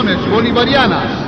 Misiones Bolivarianas.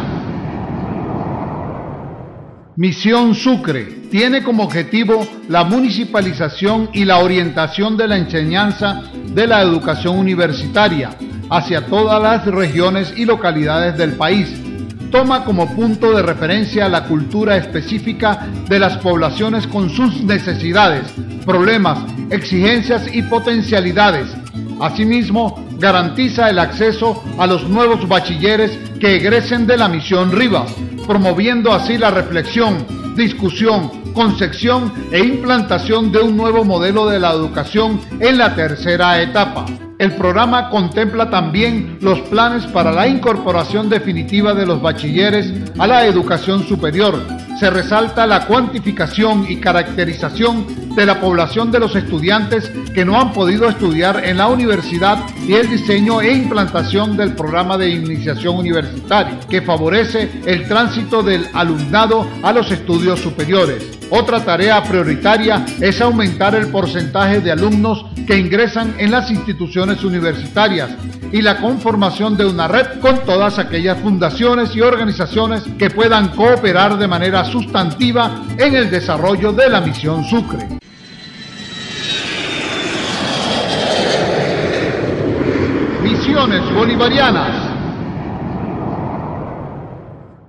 Misión Sucre tiene como objetivo la municipalización y la orientación de la enseñanza de la educación universitaria hacia todas las regiones y localidades del país. Toma como punto de referencia la cultura específica de las poblaciones con sus necesidades, problemas, exigencias y potencialidades. Asimismo, garantiza el acceso a los nuevos bachilleres que egresen de la Misión Rivas, promoviendo así la reflexión, discusión, concepción e implantación de un nuevo modelo de la educación en la tercera etapa. El programa contempla también los planes para la incorporación definitiva de los bachilleres a la educación superior. Se resalta la cuantificación y caracterización de la población de los estudiantes que no han podido estudiar en la universidad y el diseño e implantación del programa de iniciación universitaria, que favorece el tránsito del alumnado a los estudios superiores. Otra tarea prioritaria es aumentar el porcentaje de alumnos que ingresan en las instituciones universitarias y la conformación de una red con todas aquellas fundaciones y organizaciones que puedan cooperar de manera sustantiva en el desarrollo de la Misión Sucre. Misiones Bolivarianas.